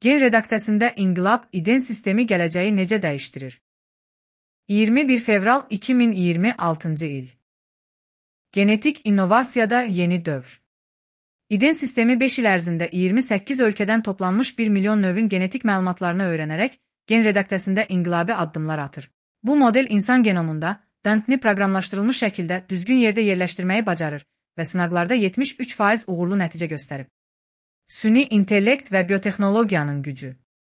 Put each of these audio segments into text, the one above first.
Gen redaktəsində inqilab İDEN sistemi gələcəyi necə dəyişdirir? 21 fevral 2026 il. Genetik innovasiyada yeni dövr. İDEN sistemi 5 il ərzində 28 ölkədən toplanmış 1 milyon növün genetik məlumatlarını öyrənərək gen redaktəsində inqilabi addımlar atır. Bu model insan genomunda DNT-ni proqramlaşdırılmış şəkildə düzgün yerdə yerləşdirməyi bacarır və sınaqlarda 73% uğurlu nəticə göstərib. Süni intellekt və biotexnologiyanın gücü.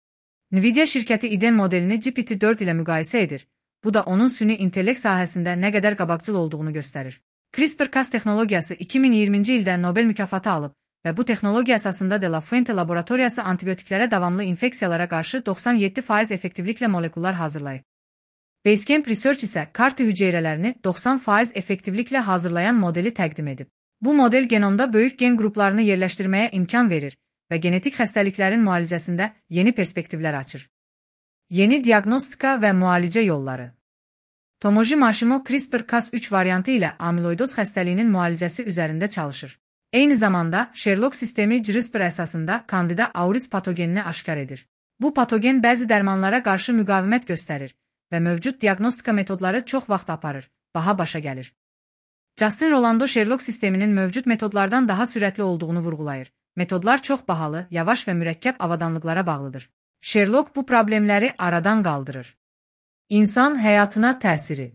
Nvidia şirkəti İDEN modelini GPT-4 ilə müqayisə edir. Bu da onun süni intellekt sahəsində nə qədər qabaqcıl olduğunu göstərir. CRISPR-Cas texnologiyası 2020-ci ildə Nobel mükafatı alıb və bu texnologiya əsasında De La Fuente laboratoriyası antibiotiklərə davamlı infeksiyalara qarşı 97% effektivliklə molekullar hazırlayıb. Basecamp Research isə CAR-T hüceyrələrini 90% effektivliklə hazırlayan modeli təqdim edib. Bu model genomda böyük gen qruplarını yerləşdirməyə imkan verir və genetik xəstəliklərin müalicəsində yeni perspektivlər açır. Yeni diaqnostika və müalicə yolları. Tomoji Maşimo CRISPR-Cas3 variantı ilə amiloidoz xəstəliyinin müalicəsi üzərində çalışır. Eyni zamanda Sherlock sistemi CRISPR əsasında Candida auris patogenini aşkar edir. Bu patogen bəzi dərmanlara qarşı müqavimət göstərir və mövcud diaqnostika metodları çox vaxt aparır, baha başa gəlir. Justin Rolando Sherlock sisteminin mövcud metodlardan daha sürətli olduğunu vurğulayır. Metodlar çox bahalı, yavaş və mürəkkəb avadanlıqlara bağlıdır. Sherlock bu problemləri aradan qaldırır. İnsan həyatına təsiri.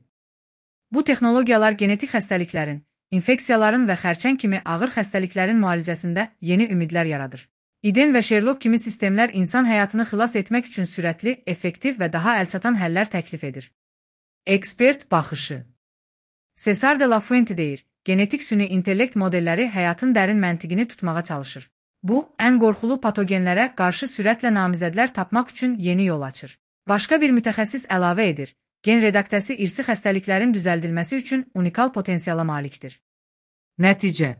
Bu texnologiyalar genetik xəstəliklərin, infeksiyaların və xərçəng kimi ağır xəstəliklərin müalicəsində yeni ümidlər yaradır. İDEN və Sherlock kimi sistemlər insan həyatını xilas etmək üçün sürətli, effektiv və daha əlçatan həllər təklif edir. Ekspert baxışı. Cesar De La Fuente deyir, genetik süni intellekt modelləri həyatın dərin məntiqini tutmağa çalışır. Bu, ən qorxulu patogenlərə qarşı sürətlə namizədlər tapmaq üçün yeni yol açır. Başqa bir mütəxəssis əlavə edir, gen redaktəsi irsi xəstəliklərin düzəldilməsi üçün unikal potensiala malikdir. Nəticə.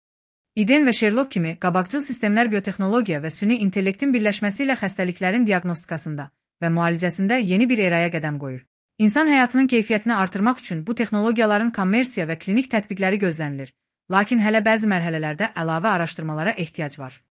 İDEN və Sherlock kimi qabaqcıl sistemlər biotexnologiya və süni intellektin birləşməsi ilə xəstəliklərin diaqnostikasında və müalicəsində yeni bir eraya qədəm qoyur. İnsan həyatının keyfiyyətini artırmaq üçün bu texnologiyaların kommersiya və klinik tətbiqləri gözlənilir, lakin hələ bəzi mərhələlərdə əlavə araşdırmalara ehtiyac var.